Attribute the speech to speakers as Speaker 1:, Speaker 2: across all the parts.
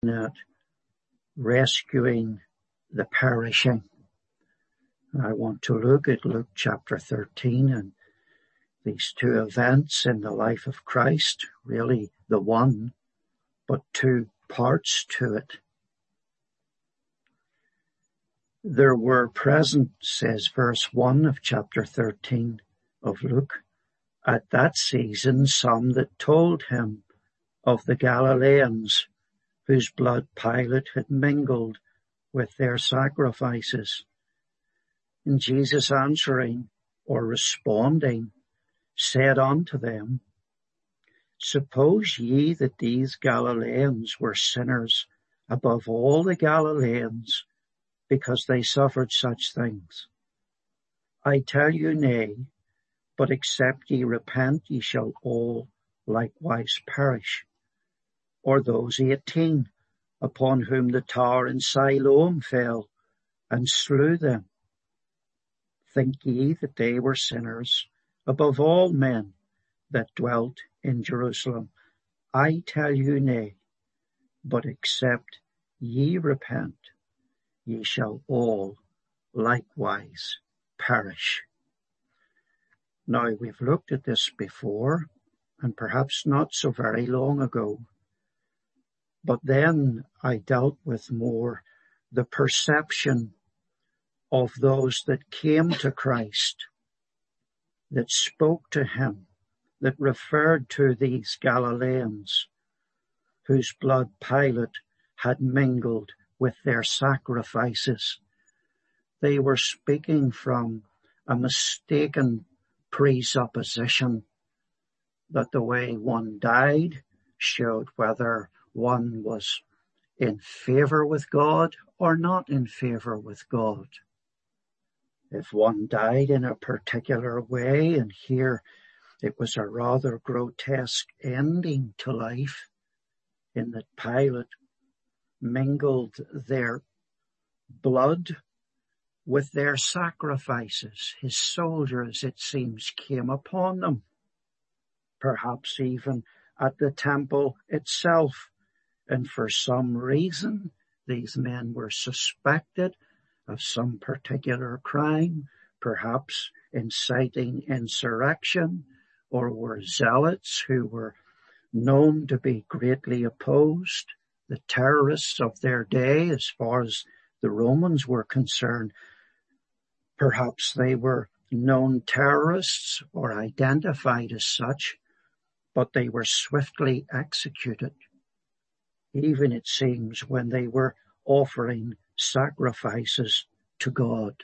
Speaker 1: at rescuing the perishing. I want to look at Luke chapter 13 and these two events in the life of Christ, really the one, but two parts to it. There were present, says verse 1 of chapter 13 of Luke, at that season some that told him of the Galileans, whose blood Pilate had mingled with their sacrifices. And Jesus answering or responding said unto them, Suppose ye that these Galileans were sinners above all the Galileans, because they suffered such things? I tell you, nay, but except ye repent, ye shall all likewise perish. Or those 18, upon whom the tower in Siloam fell, and slew them. Think ye that they were sinners above all men that dwelt in Jerusalem? I tell you, nay, but except ye repent, ye shall all likewise perish. Now, we've looked at this before, and perhaps not so very long ago. But then I dealt with more the perception of those that came to Christ, that spoke to him, that referred to these Galileans, whose blood Pilate had mingled with their sacrifices. They were speaking from a mistaken presupposition that the way one died showed whether one was in favor with God or not in favor with God. If one died in a particular way, and here it was a rather grotesque ending to life, in that Pilate mingled their blood with their sacrifices. His soldiers, it seems, came upon them, perhaps even at the temple itself, and for some reason these men were suspected of some particular crime, perhaps inciting insurrection, or were zealots who were known to be greatly opposed, the terrorists of their day as far as the Romans were concerned. Perhaps they were known terrorists or identified as such, but they were swiftly executed, even it seems when they were offering sacrifices to God.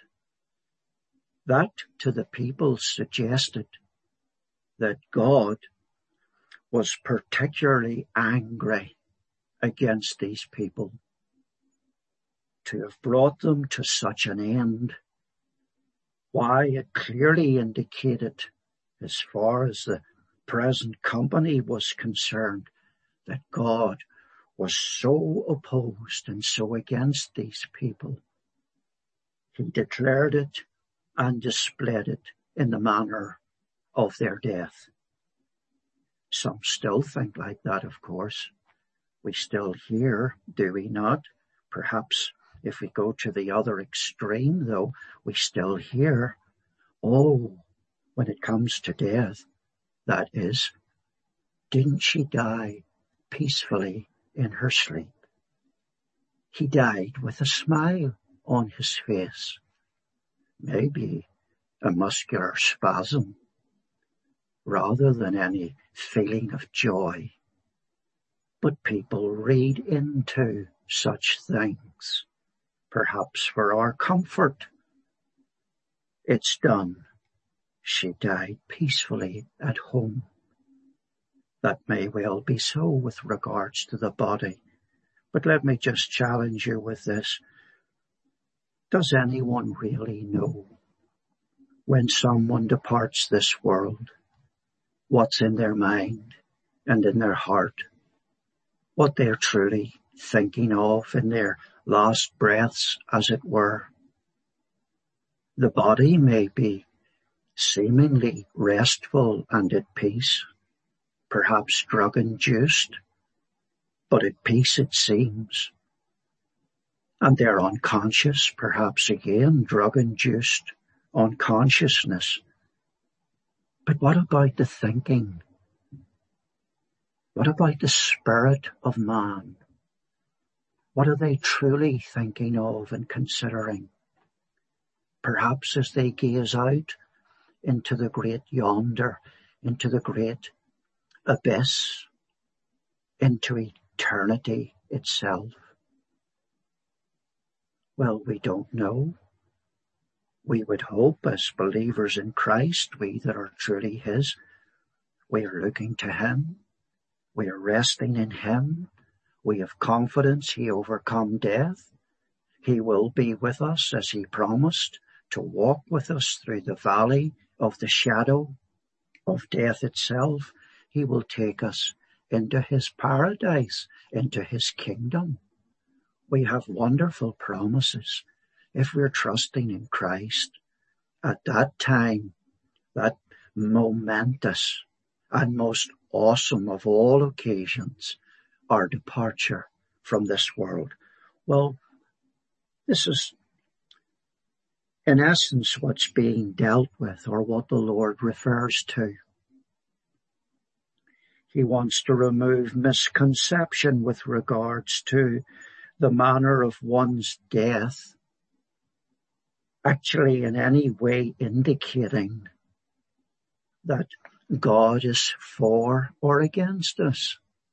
Speaker 1: That to the people suggested that God was particularly angry against these people. To have brought them to such an end, why, it clearly indicated, as far as the present company was concerned, that God was so opposed and so against these people. He declared it and displayed it in the manner of their death. Some still think like that, of course. We still hear, do we not? Perhaps if we go to the other extreme, though, we still hear, oh, when it comes to death, that is, didn't she die peacefully in her sleep? He died with a smile on his face, maybe a muscular spasm, rather than any feeling of joy. But people read into such things, perhaps for our comfort. It's done. She died peacefully at home. That may well be so with regards to the body. But let me just challenge you with this. Does anyone really know when someone departs this world what's in their mind and in their heart, what they're truly thinking of in their last breaths, as it were? The body may be seemingly restful and at peace, perhaps drug-induced, but at peace it seems. And they're unconscious, perhaps again, drug-induced unconsciousness. But what about the thinking? What about the spirit of man? What are they truly thinking of and considering? Perhaps as they gaze out into the great yonder, into the great abyss, into eternity itself. Well, we don't know. We would hope as believers in Christ, we that are truly His, we are looking to Him. We are resting in Him. We have confidence He overcome death. He will be with us as He promised to walk with us through the valley of the shadow of death itself. He will take us into His paradise, into His kingdom. We have wonderful promises if we're trusting in Christ. At that time, that momentous and most awesome of all occasions, our departure from this world. Well, this is in essence what's being dealt with, or what the Lord refers to. He wants to remove misconception with regards to the manner of one's death, actually in any way indicating that God is for or against us.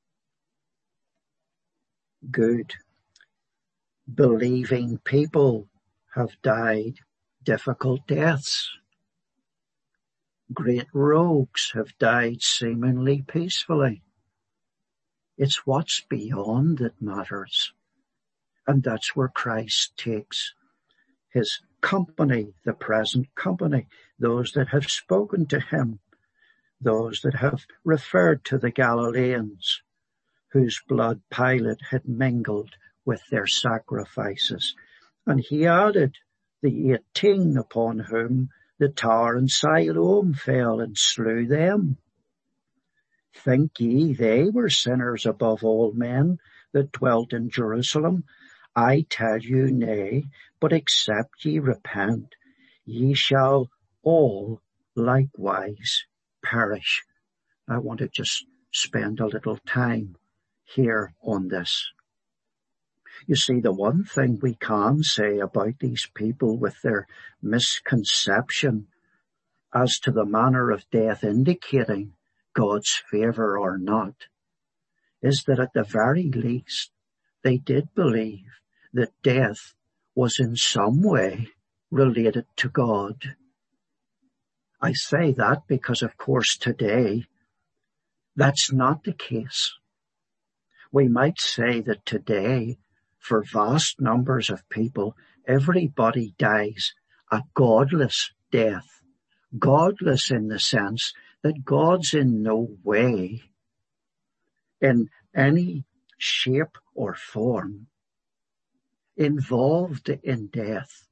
Speaker 1: Good, believing people have died difficult deaths. Great rogues have died seemingly peacefully. It's what's beyond that matters. And that's where Christ takes His company, the present company, those that have spoken to Him, those that have referred to the Galileans, whose blood Pilate had mingled with their sacrifices. And He added the 18 upon whom the tower in Siloam fell and slew them. Think ye they were sinners above all men that dwelt in Jerusalem? I tell you, nay, but except ye repent, ye shall all likewise perish. I want to just spend a little time here on this. You see, the one thing we can say about these people with their misconception as to the manner of death indicating God's favour or not, is that at the very least they did believe that death was in some way related to God. I say that because, of course, today that's not the case. We might say that today, for vast numbers of people, everybody dies a godless death. Godless in the sense that God's in no way, in any shape or form, involved in death.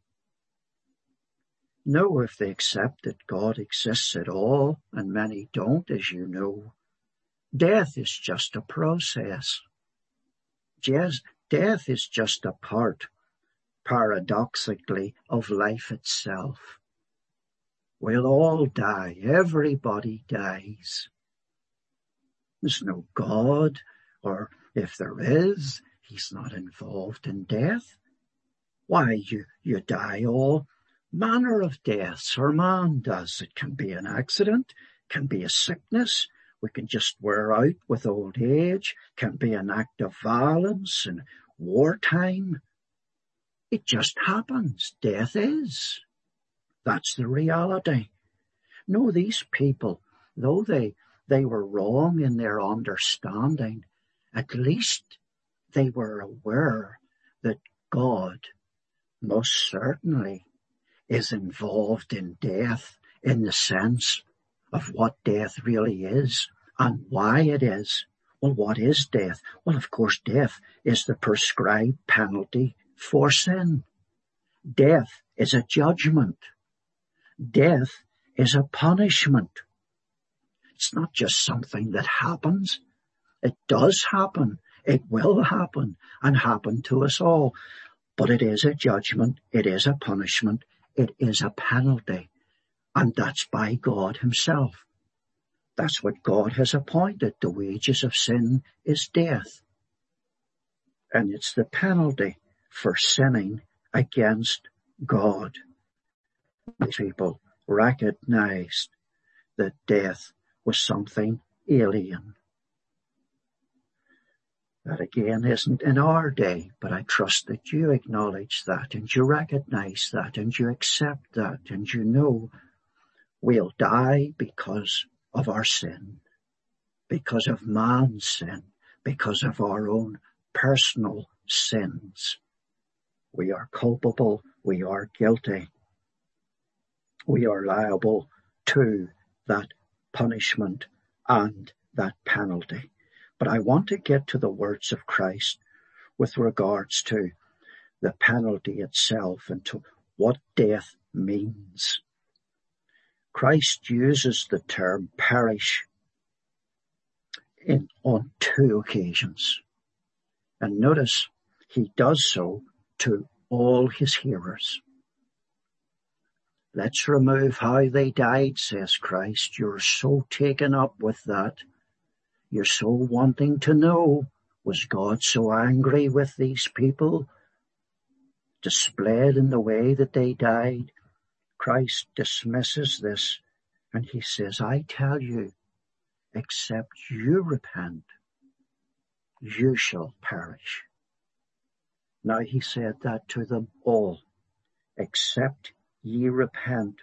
Speaker 1: No, if they accept that God exists at all, and many don't, as you know, death is just a process. Death is just a part, paradoxically, of life itself. We'll all die. Everybody dies. There's no God, or if there is, He's not involved in death. Why, you die all manner of deaths, or man does. It can be an accident, can be a sickness, we can just wear out with old age, can be an act of violence in wartime. It just happens. Death is. That's the reality. No, these people, though they were wrong in their understanding, at least they were aware that God most certainly is involved in death in the sense of what death really is and why it is. Well, what is death? Well, of course, death is the prescribed penalty for sin. Death is a judgment. Death is a punishment. It's not just something that happens. It does happen It will happen and happen to us all. But it is a judgment, it is a punishment, it is a penalty. And that's by God himself. That's what God has appointed. The wages of sin is death. And it's the penalty for sinning against God. These people recognized that death was something alien. That again isn't in our day, but I trust that you acknowledge that and you recognize that and you accept that and you know we'll die because of our sin, because of man's sin, because of our own personal sins. We are culpable, we are guilty, we are liable to that punishment and that penalty. But I want to get to the words of Christ with regards to the penalty itself and to what death means. Christ uses the term perish on 2 occasions. And notice he does so to all his hearers. Let's remove how they died, says Christ. You're so taken up with that. You're so wanting to know, was God so angry with these people, displayed in the way that they died? Christ dismisses this and he says, I tell you, except you repent, you shall perish. Now he said that to them all, except ye repent,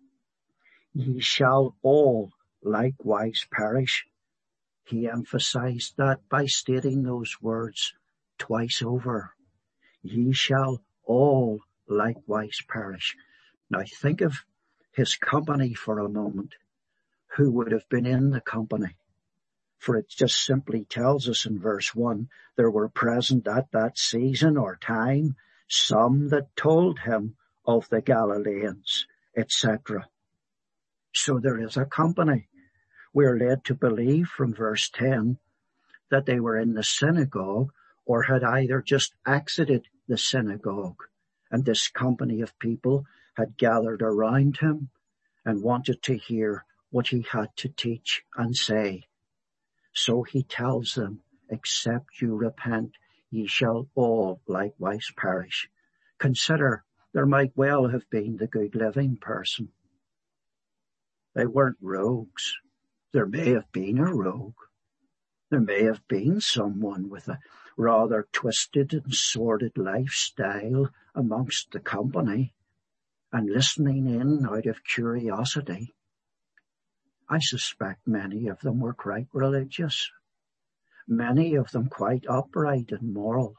Speaker 1: ye shall all likewise perish. He emphasized that by stating those words twice over. Ye shall all likewise perish. Now think of his company for a moment. Who would have been in the company? For it just simply tells us in verse 1, there were present at that season or time some that told him of the Galileans, etc. So there is a company. We're led to believe from verse 10 that they were in the synagogue or had either just exited the synagogue, and this company of people had gathered around him and wanted to hear what he had to teach and say. So he tells them, except you repent, ye shall all likewise perish. Consider, there might well have been the good living person. They weren't rogues. There may have been a rogue. There may have been someone with a rather twisted and sordid lifestyle amongst the company and listening in out of curiosity. I suspect many of them were quite religious. Many of them quite upright and moral.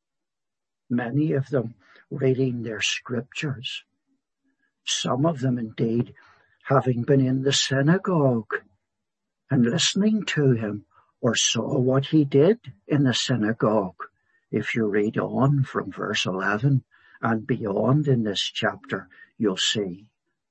Speaker 1: Many of them reading their scriptures. Some of them indeed having been in the synagogue and listening to him or saw what he did in the synagogue. If you read on from verse 11 and beyond in this chapter, you'll see.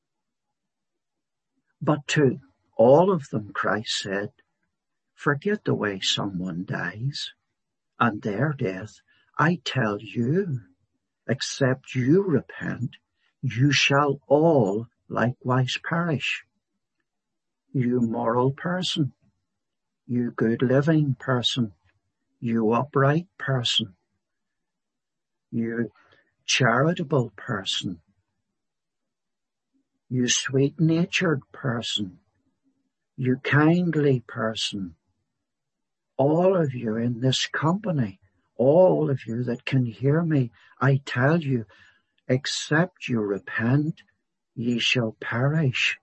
Speaker 1: But to all of them, Christ said, forget the way someone dies and their death. I tell you, except you repent, you shall all likewise perish. You moral person, you good living person, you upright person, you charitable person, you sweet-natured person, you kindly person, all of you in this company, all of you that can hear me, I tell you, except you repent, ye shall perish.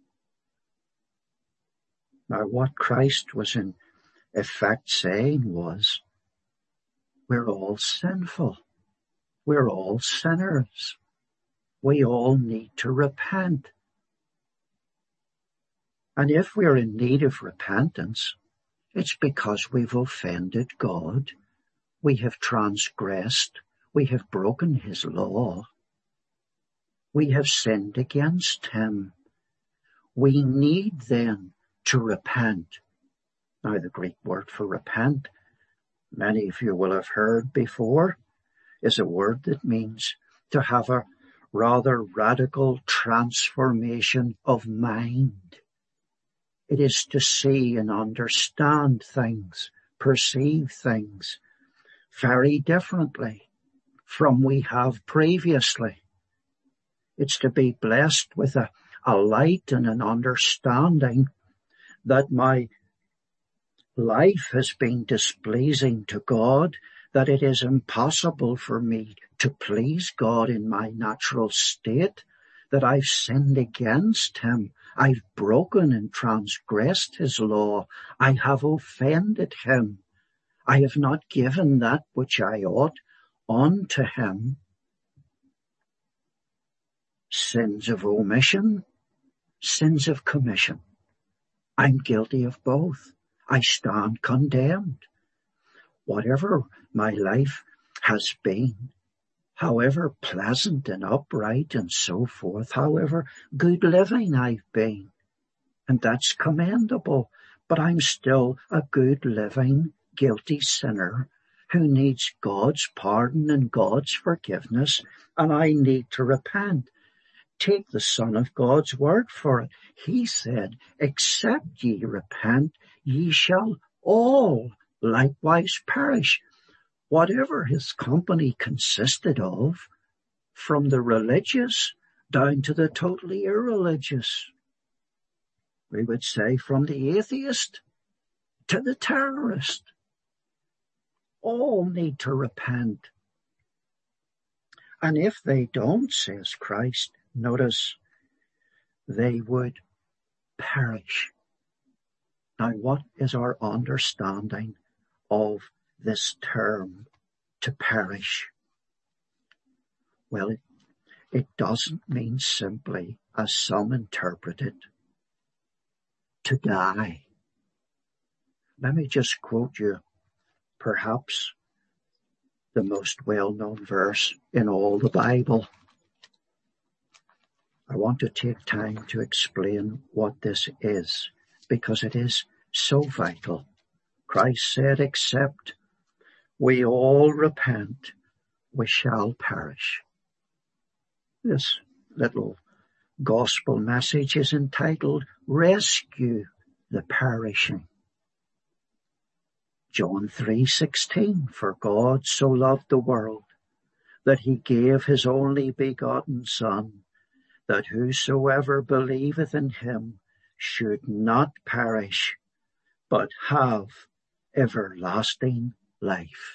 Speaker 1: Now what Christ was in effect saying was, we're all sinful. We're all sinners. We all need to repent. And if we're in need of repentance, it's because we've offended God. We have transgressed. We have broken his law. We have sinned against him. We need then to repent. Now the Greek word for repent many of you will have heard before, is a word that means to have a rather radical transformation of mind. It is to see and understand things, perceive things very differently from we have previously. It's to be blessed with a light and an understanding that my life has been displeasing to God, that it is impossible for me to please God in my natural state, that I've sinned against him, I've broken and transgressed his law, I have offended him, I have not given that which I ought unto him. Sins of omission, sins of commission. I'm guilty of both. I stand condemned. Whatever my life has been, however pleasant and upright and so forth, however good living I've been, and that's commendable, but I'm still a good living, guilty sinner who needs God's pardon and God's forgiveness, and I need to repent. Take the Son of God's word for it. He said, except ye repent, ye shall all likewise perish. Whatever his company consisted of, from the religious down to the totally irreligious. We would say from the atheist to the terrorist. All need to repent. And if they don't, says Christ, notice, they would perish. Now, what is our understanding of this term, to perish? Well, it doesn't mean simply, as some interpret it, to die. Let me just quote you perhaps the most well-known verse in all the Bible. I want to take time to explain what this is, because it is so vital. Christ said, except we all repent, we shall perish. This little gospel message is entitled, Rescue the Perishing. John 3:16, for God so loved the world that he gave his only begotten Son, that whosoever believeth in him should not perish, but have everlasting life.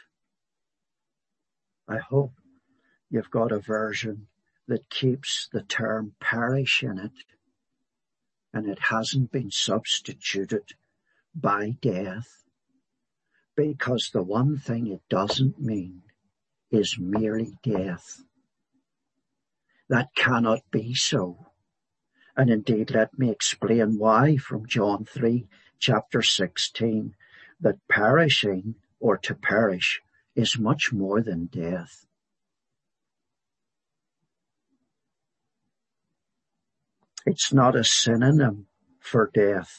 Speaker 1: I hope you've got a version that keeps the term perish in it, and it hasn't been substituted by death, because the one thing it doesn't mean is merely death. That cannot be so. And indeed, let me explain why from John 3, chapter 16, that perishing or to perish is much more than death. It's not a synonym for death.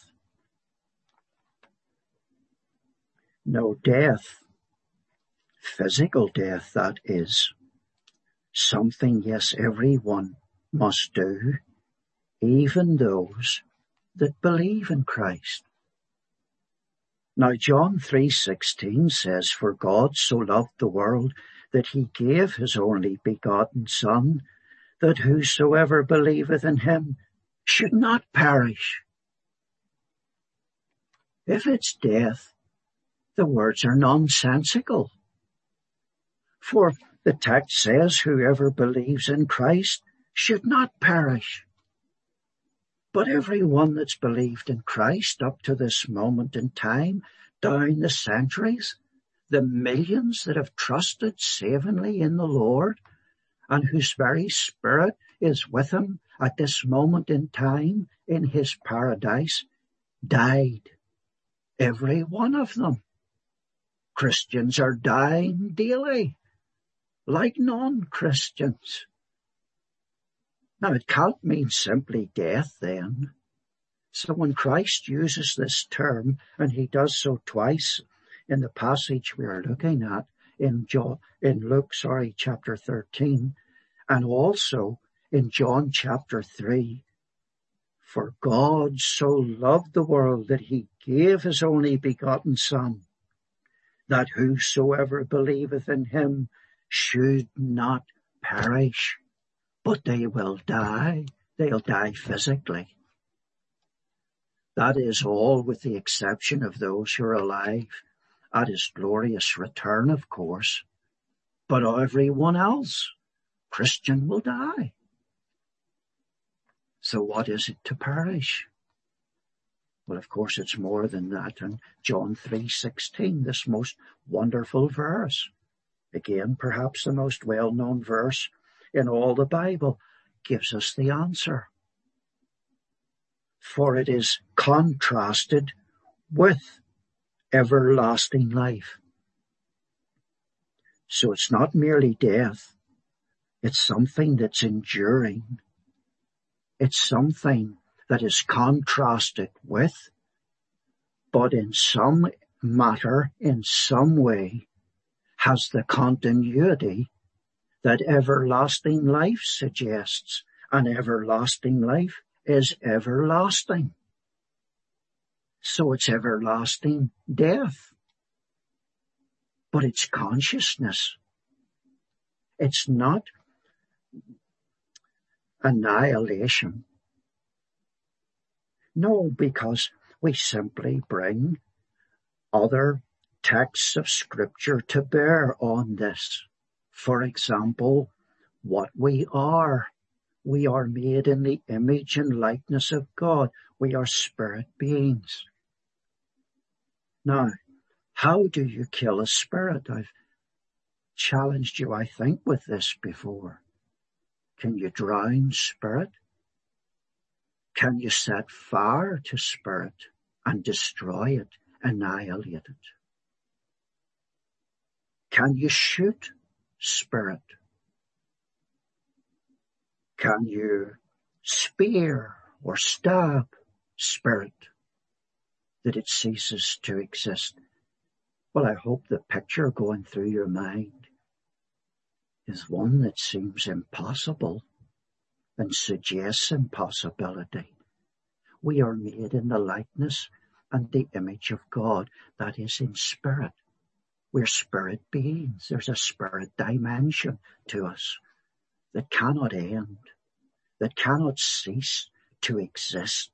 Speaker 1: No, death, physical death that is, something, yes, everyone must do, even those that believe in Christ. Now, John 3:16 says, for God so loved the world that he gave his only begotten Son, that whosoever believeth in him should not perish. If it's death, the words are nonsensical. For the text says, whoever believes in Christ should not perish. But everyone that's believed in Christ up to this moment in time, down the centuries, the millions that have trusted savingly in the Lord, and whose very spirit is with him at this moment in time in his paradise, died. Every one of them. Christians are dying daily, like non-Christians. Now, it can't mean simply death then. So when Christ uses this term, and he does so twice in the passage we are looking at in Luke, chapter 13, and also in John chapter 3. For God so loved the world that he gave his only begotten Son, that whosoever believeth in him should not perish, but they will die. They'll die physically. That is all with the exception of those who are alive at his glorious return, of course. But everyone else, Christian, will die. So what is it to perish? Well, of course, it's more than that. In John 3:16, this most wonderful verse, again, perhaps the most well-known verse in all the Bible, gives us the answer. For it is contrasted with everlasting life. So it's not merely death. It's something that's enduring. It's something that is contrasted with, but in some matter, in some way, has the continuity that everlasting life suggests, and everlasting life is everlasting. So it's everlasting death. But it's consciousness. It's not annihilation. No, because we simply bring other texts of Scripture to bear on this. For example, what we are. We are made in the image and likeness of God. We are spirit beings. Now, how do you kill a spirit? I've challenged you, I think, with this before. Can you drown spirit? Can you set fire to spirit and destroy it, annihilate it? Can you shoot spirit? Can you spear or stab spirit that it ceases to exist? Well, I hope the picture going through your mind is one that seems impossible and suggests impossibility. We are made in the likeness and the image of God, that is in spirit. We're spirit beings. There's a spirit dimension to us that cannot end, that cannot cease to exist.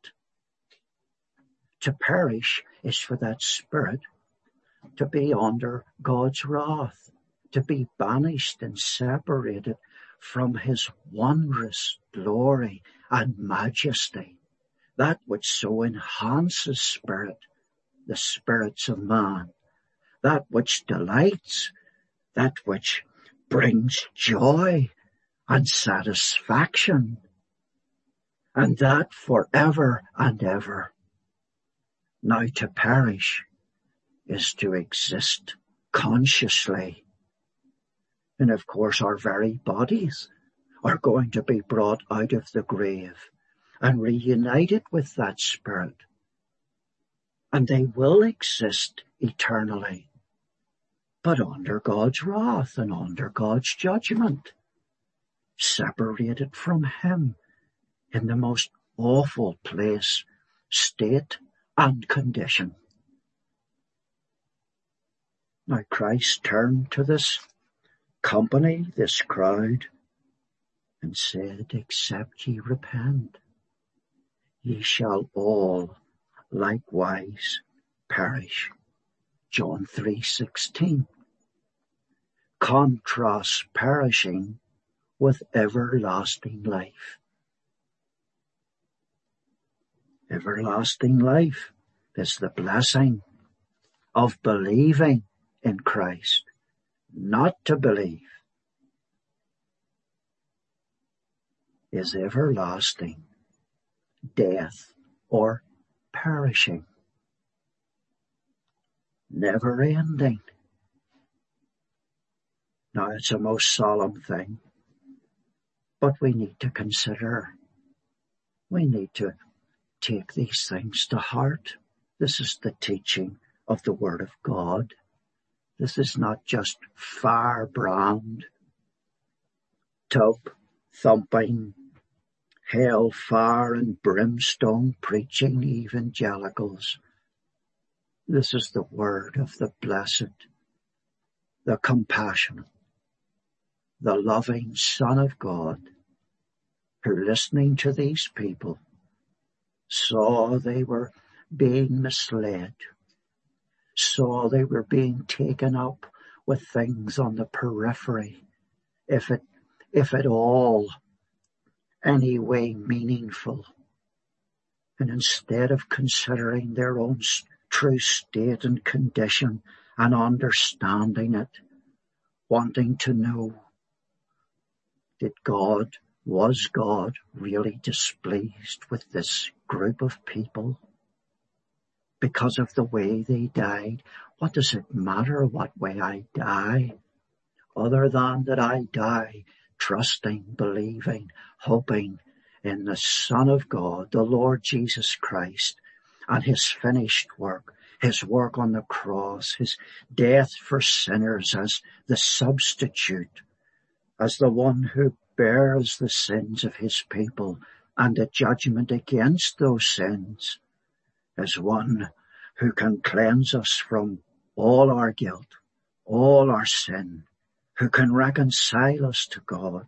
Speaker 1: To perish is for that spirit to be under God's wrath, to be banished and separated from his wondrous glory and majesty, that which so enhances spirit, the spirits of man, that which delights, that which brings joy and satisfaction, and that forever and ever. Now to perish is to exist consciously. And of course our very bodies are going to be brought out of the grave and reunited with that spirit. And they will exist eternally, but under God's wrath and under God's judgment, separated from him in the most awful place, state and condition. Now Christ turned to this company, this crowd, and said, except ye repent, ye shall all likewise perish. John 3:16. Contrasts perishing with everlasting life. Everlasting life is the blessing of believing in Christ. Not to believe is everlasting death or perishing, never ending. Now it's a most solemn thing, but we need to consider. We need to take these things to heart. This is the teaching of the Word of God. This is not just firebrand, tub-thumping, hell-fire and brimstone preaching evangelicals. This is the word of the blessed, the compassionate, the loving Son of God, who, listening to these people, saw they were being misled, saw they were being taken up with things on the periphery, if at all any way meaningful. And instead of considering their own true state and condition and understanding it, wanting to know, was God really displeased with this group of people because of the way they died? What does it matter what way I die, other than that I die trusting, believing, hoping in the Son of God, the Lord Jesus Christ, and his finished work, his work on the cross, his death for sinners as the substitute, as the one who bears the sins of his people and the judgment against those sins, as one who can cleanse us from all our guilt, all our sin, who can reconcile us to God.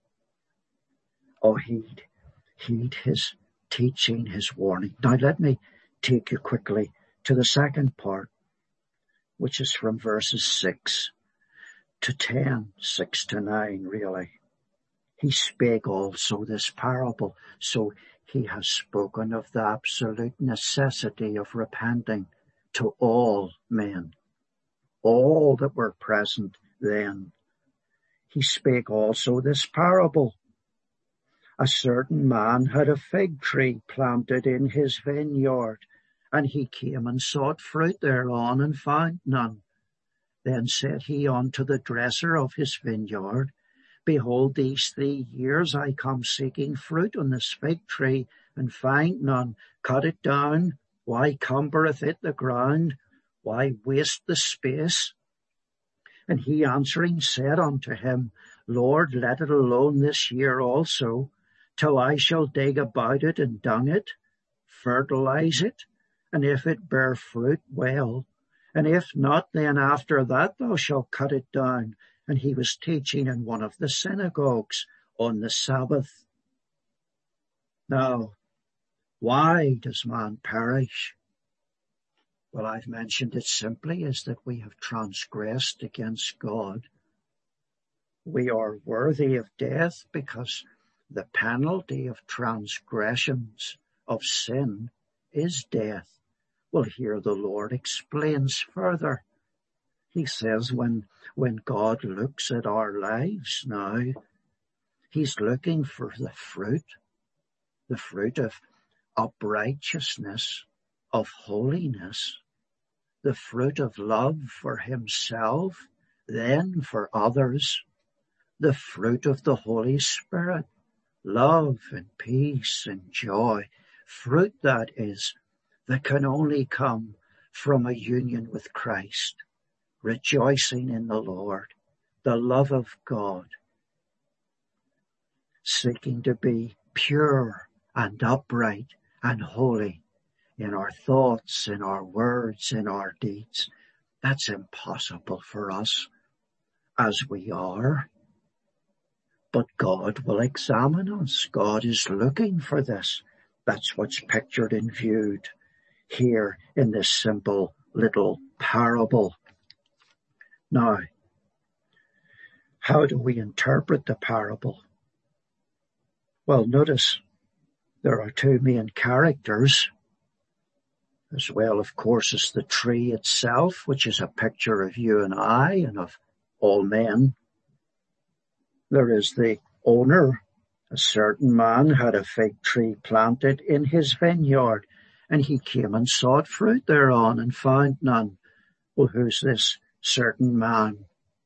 Speaker 1: Oh, heed his teaching, his warning. Now let me take you quickly to the second part, which is from verses 6 to 10, 6 to 9 really. He spake also this parable, so he has spoken of the absolute necessity of repenting to all men, all that were present then. He spake also this parable. A certain man had a fig tree planted in his vineyard, and he came and sought fruit thereon, and found none. Then said he unto the dresser of his vineyard, Behold, these 3 years I come seeking fruit on this fig tree, and find none. Cut it down. Why cumbereth it the ground? Why waste the space? And he answering said unto him, Lord, let it alone this year also, till I shall dig about it and dung it, fertilize it, and if it bear fruit, well, and if not, then after that thou shalt cut it down. And he was teaching in one of the synagogues on the Sabbath. Now, why does man perish? Well, I've mentioned it simply is that we have transgressed against God. We are worthy of death because the penalty of transgressions of sin is death. Well, here the Lord explains further. He says when God looks at our lives now, he's looking for the fruit of uprightness, of holiness, the fruit of love for himself, then for others, the fruit of the Holy Spirit, love and peace and joy, fruit that can only come from a union with Christ, rejoicing in the Lord, the love of God, seeking to be pure and upright and holy in our thoughts, in our words, in our deeds. That's impossible for us as we are. But God will examine us. God is looking for this. That's what's pictured and viewed here in this simple little parable. Now, how do we interpret the parable? Well, notice there are 2 main characters, as well, of course, as the tree itself, which is a picture of you and I and of all men. There is the owner. A certain man had a fig tree planted in his vineyard, and he came and sought fruit thereon and found none. Well, who's this certain man?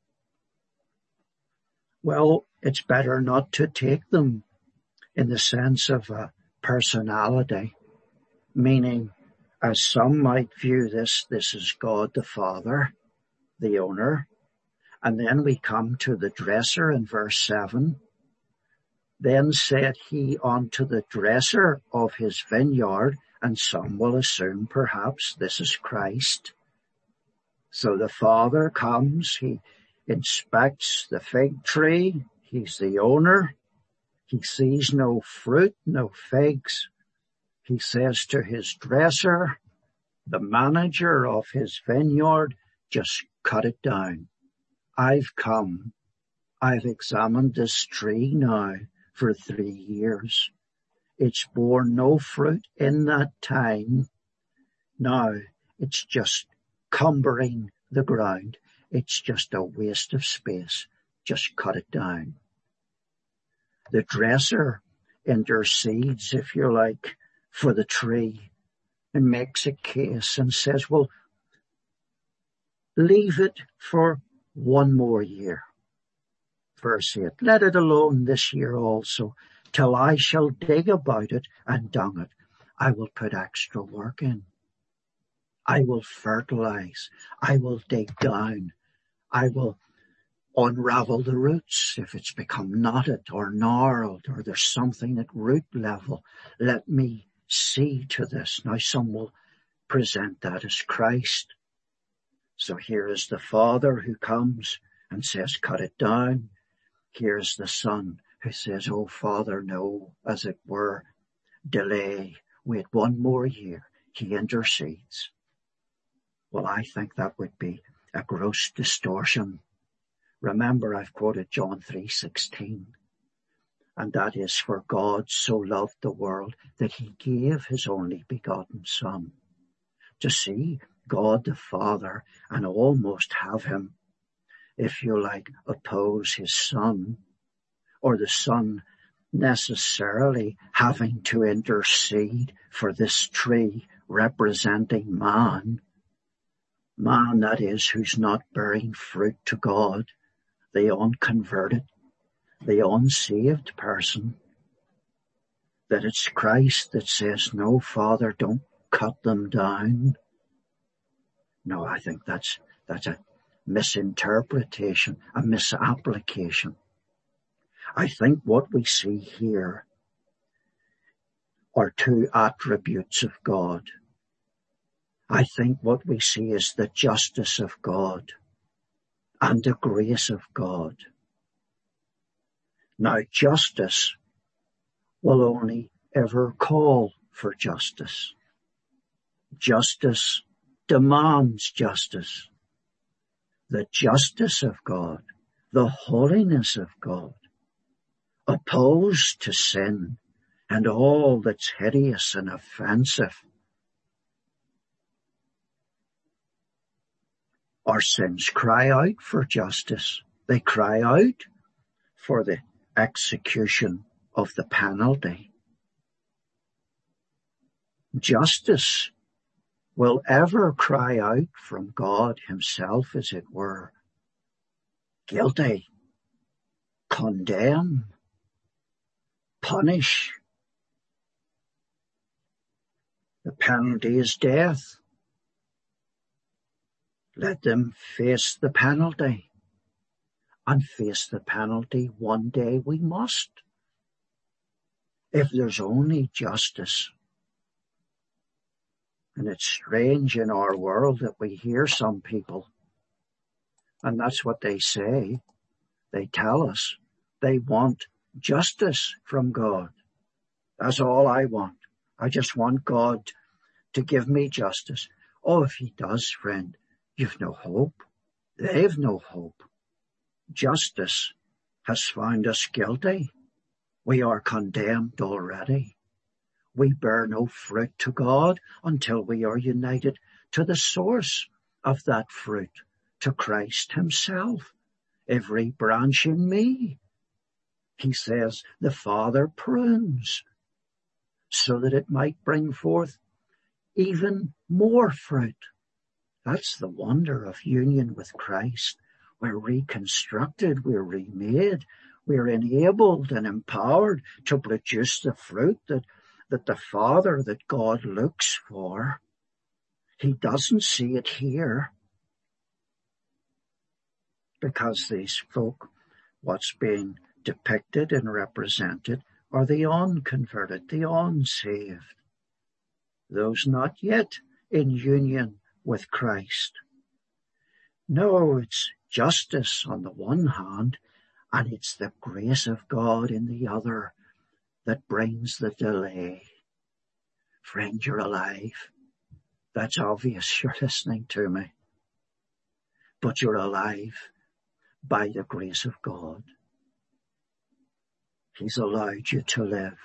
Speaker 1: Well, it's better not to take them in the sense of a personality, meaning, as some might view this is God the Father, the owner. And then we come to the dresser in verse 7. Then said he unto the dresser of his vineyard, and some will assume perhaps this is Christ. So the Father comes, he inspects the fig tree, he's the owner, he sees no fruit, no figs. He says to his dresser, the manager of his vineyard, just cut it down. I've come, I've examined this tree now for 3 years. It's borne no fruit in that time. Now it's just cumbering the ground. It's just a waste of space. Just cut it down. The dresser intercedes, if you like, for the tree and makes a case and says, well, leave it for 1 more year. Verse 8, let it alone this year also, till I shall dig about it and dung it. I will put extra work in. I will fertilize. I will dig down. I will unravel the roots if it's become knotted or gnarled or there's something at root level. Let me see to this. Now some will present that as Christ. So here is the Father who comes and says, cut it down. Here's the Son who says, oh Father, no, as it were, delay. Wait 1 more year. He intercedes. Well, I think that would be a gross distortion. Remember, I've quoted John 3:16. And that is, for God so loved the world that he gave his only begotten Son. To see God the Father and almost have him, if you like, oppose his Son, or the Son necessarily having to intercede for this tree representing man, that is, who's not bearing fruit to God, the unconverted, the unsaved person, that it's Christ that says, no, Father, don't cut them down. No, I think that's a misinterpretation, a misapplication. I think what we see here are 2 attributes of God. I think what we see is the justice of God and the grace of God. Now, justice will only ever call for justice. Justice demands justice. The justice of God, the holiness of God, opposed to sin and all that's hideous and offensive. Our sins cry out for justice. They cry out for the execution of the penalty. Justice will ever cry out from God himself, as it were. Guilty, condemn, punish. The penalty is death. Let them face the penalty. And face the penalty one day we must. If there's only justice. And it's strange in our world that we hear some people, and that's what they say. They tell us they want justice from God. That's all I want. I just want God to give me justice. Oh, if he does, friend, you've no hope. They've no hope. Justice has found us guilty. We are condemned already. We bear no fruit to God until we are united to the source of that fruit, to Christ himself. Every branch in me, he says, the Father prunes so that it might bring forth even more fruit. That's the wonder of union with Christ. We're reconstructed, we're remade, we're enabled and empowered to produce the fruit that the Father, that God looks for. He doesn't see it here. because these folk, what's being depicted and represented, are the unconverted, the unsaved, those not yet in union with Christ. No, it's justice on the one hand, and it's the grace of God in the other that brings the delay. Friend, you're alive. That's obvious. You're listening to me. But you're alive by the grace of God. He's allowed you to live.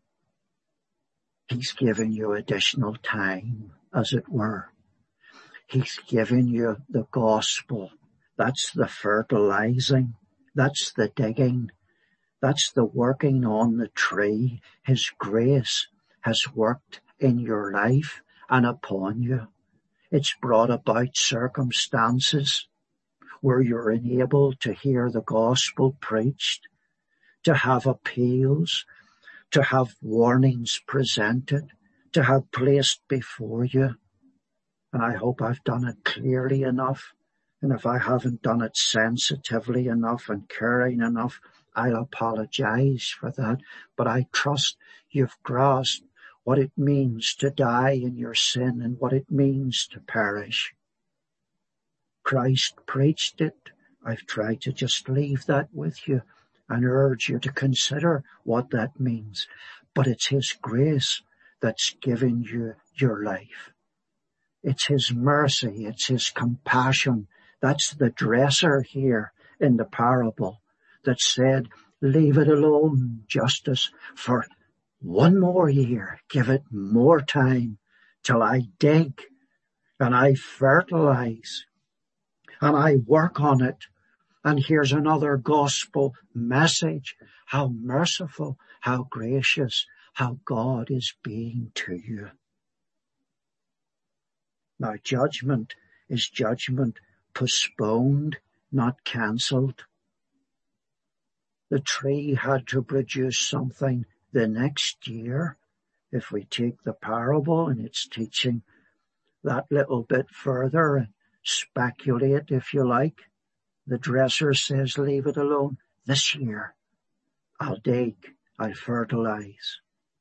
Speaker 1: He's given you additional time, as it were. He's given you the gospel. That's the fertilizing. That's the digging. That's the working on the tree. His grace has worked in your life and upon you. It's brought about circumstances where you're enabled to hear the gospel preached, to have appeals, to have warnings presented, to have placed before you. And I hope I've done it clearly enough. And if I haven't done it sensitively enough and caring enough, I'll apologize for that. But I trust you've grasped what it means to die in your sin and what it means to perish. Christ preached it. I've tried to just leave that with you and urge you to consider what that means. But it's His grace that's given you your life. It's His mercy. It's His compassion. That's the dresser here in the parable that said, leave it alone, Justice, for one more year. Give it more time till I dig and I fertilize and I work on it. And here's another gospel message. How merciful, how gracious, how God is being to you. Now, judgment is judgment postponed, not cancelled. The tree had to produce something the next year. If we take the parable and its teaching that little bit further and speculate, if you like, the dresser says, leave it alone. This year, I'll dig, I'll fertilize.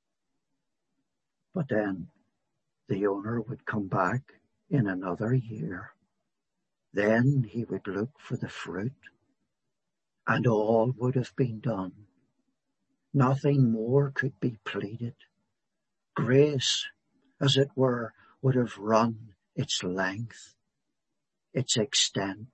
Speaker 1: But then the owner would come back in another year. Then he would look for the fruit, and all would have been done. Nothing more could be pleaded. Grace, as it were, would have run its length, its extent.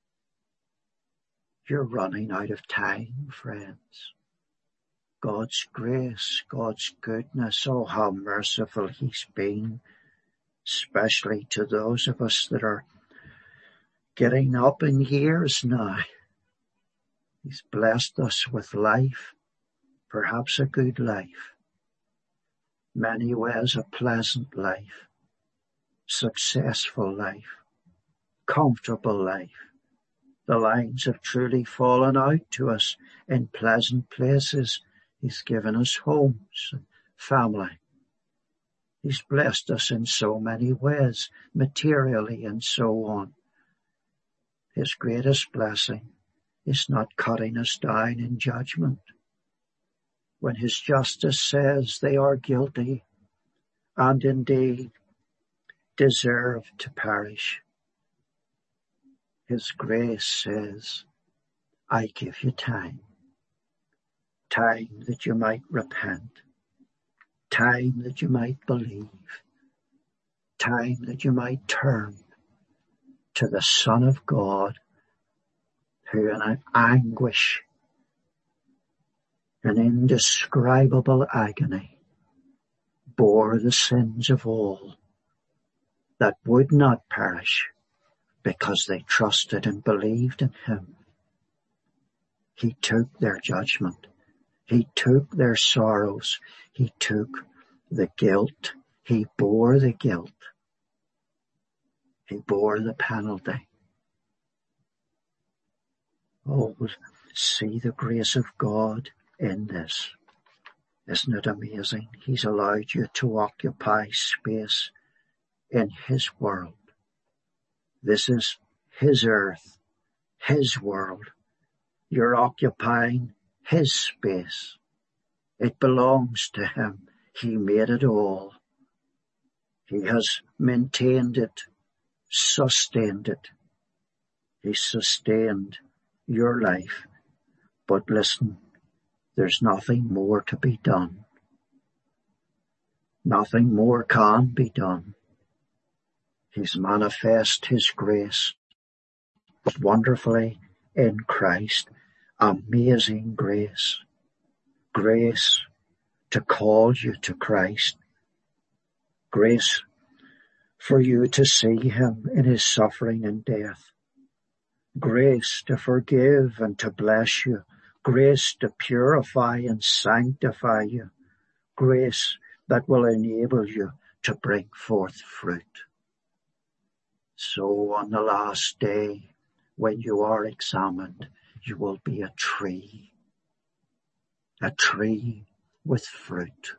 Speaker 1: You're running out of time, friends. God's grace, God's goodness, oh, how merciful He's been, especially to those of us that are getting up in years now. He's blessed us with life, perhaps a good life, many ways a pleasant life, successful life, comfortable life. The lines have truly fallen out to us in pleasant places. He's given us homes and family. He's blessed us in so many ways, materially and so on. His greatest blessing is not cutting us down in judgment. When His justice says they are guilty and indeed deserve to perish, His grace says, I give you time. Time that you might repent. Time that you might believe. Time that you might turn to the Son of God, who in an anguish, an indescribable agony, bore the sins of all that would not perish because they trusted and believed in Him. He took their judgment. He took their sorrows. He took the guilt. He bore the guilt. He bore the penalty. Oh, see the grace of God in this. Isn't it amazing? He's allowed you to occupy space in His world. This is His earth, his world. You're occupying his space. It belongs to him. He made it all. He has maintained it, sustained it. He sustained your life. But listen, there's nothing more to be done. Nothing more can be done. He's manifest his grace wonderfully in Christ. Amazing grace. Grace to call you to Christ. Grace for you to see him in his suffering and death. Grace to forgive and to bless you. Grace to purify and sanctify you. Grace that will enable you to bring forth fruit. So on the last day, when you are examined, you will be a tree with fruit.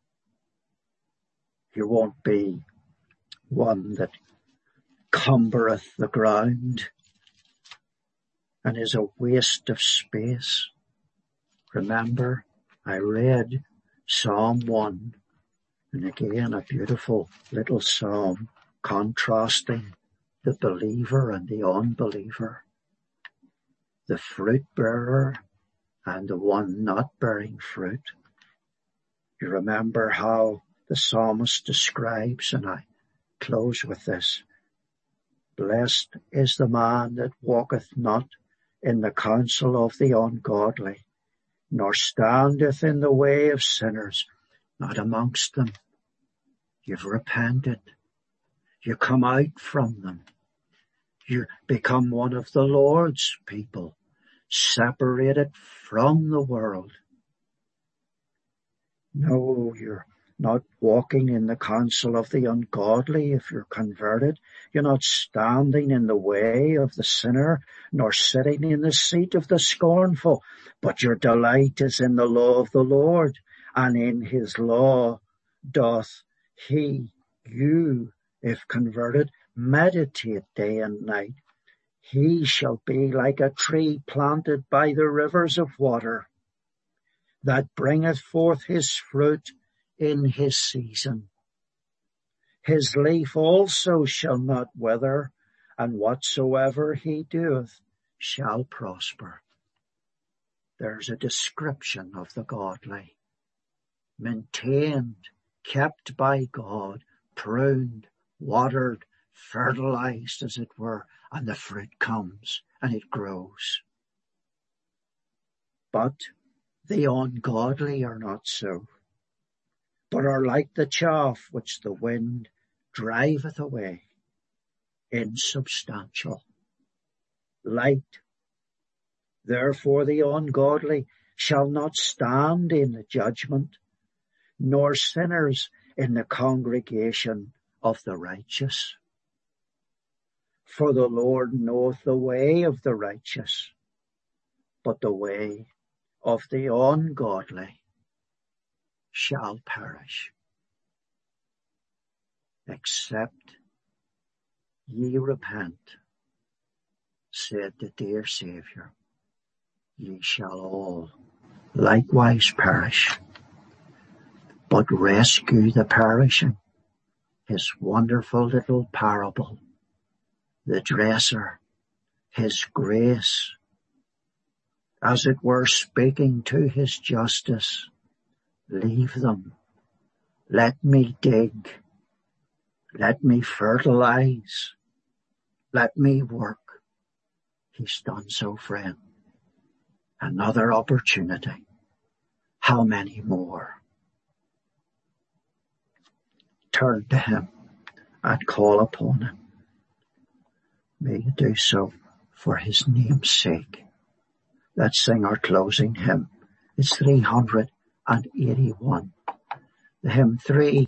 Speaker 1: You won't be one that cumbereth the ground and is a waste of space. Remember, I read Psalm 1, and again a beautiful little psalm contrasting the believer and the unbeliever, the fruit bearer and the one not bearing fruit. You remember how the psalmist describes, and I close with this, blessed is the man that walketh not in the counsel of the ungodly, nor standeth in the way of sinners, not amongst them. You've repented. You come out from them. You become one of the Lord's people, separated from the world. No, you're not walking in the counsel of the ungodly if you're converted. You're not standing in the way of the sinner, nor sitting in the seat of the scornful. But your delight is in the law of the Lord, and in his law doth you, if converted, meditate day and night. He shall be like a tree planted by the rivers of water, that bringeth forth his fruit in his season. His leaf also shall not wither, and whatsoever he doeth shall prosper. There's a description of the godly, maintained, kept by God, pruned, watered, fertilized as it were, and the fruit comes and it grows. But the ungodly are not so, but are like the chaff which the wind driveth away, insubstantial, light. Therefore the ungodly shall not stand in the judgment, nor sinners in the congregation of the righteous. For the Lord knoweth the way of the righteous, but the way of the ungodly shall perish. Except ye repent, said the dear Saviour, ye shall all likewise perish. But rescue the perishing. His wonderful little parable, the dresser, his grace, as it were speaking to his justice. Leave them. Let me dig. Let me fertilize. Let me work. He's done so, friend. Another opportunity. How many more? Turn to him and call upon him. May you do so for his name's sake. Let's sing our closing hymn. It's 381. The hymn 3